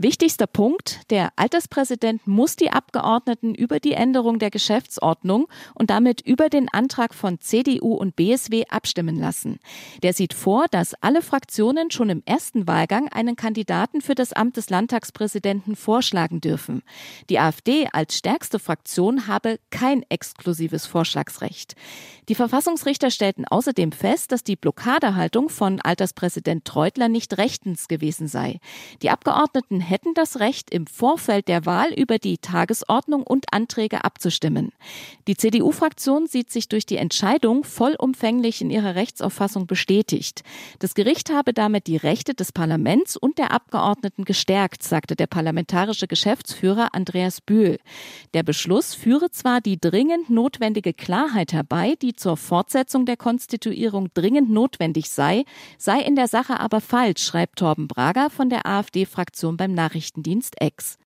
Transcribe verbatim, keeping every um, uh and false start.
Wichtigster Punkt: Der Alterspräsident muss die Abgeordneten über die Änderung der Geschäftsordnung und damit über den Antrag von C D U und B S W abstimmen lassen. Der sieht vor, dass alle Fraktionen schon im ersten Wahlgang einen Kandidaten für das Amt des Landtagspräsidenten vorschlagen dürfen. Die AfD als stärkste Fraktion habe kein exklusives Vorschlagsrecht. Die Verfassungsrichter stellten außerdem fest, dass die Blockadehaltung von Alterspräsident Treutler nicht rechtens gewesen sei. Die Abgeordneten hätten das Recht, im Vorfeld der Wahl über die Tagesordnung und Anträge abzustimmen. Die C D U-Fraktion sieht sich durch die Entscheidung vollumfänglich in ihrer Rechtsauffassung bestätigt. Das Gericht habe damit die Rechte des Parlaments und der Abgeordneten gestärkt, sagte der parlamentarische Geschäftsführer Andreas Bühl. Der Beschluss führe zwar die dringend notwendige Klarheit herbei, die zur Fortsetzung der Konstituierung dringend notwendig sei, sei in der Sache aber falsch, schreibt Torben Brager von der AfD-Fraktion beim Nachrichtendienst X.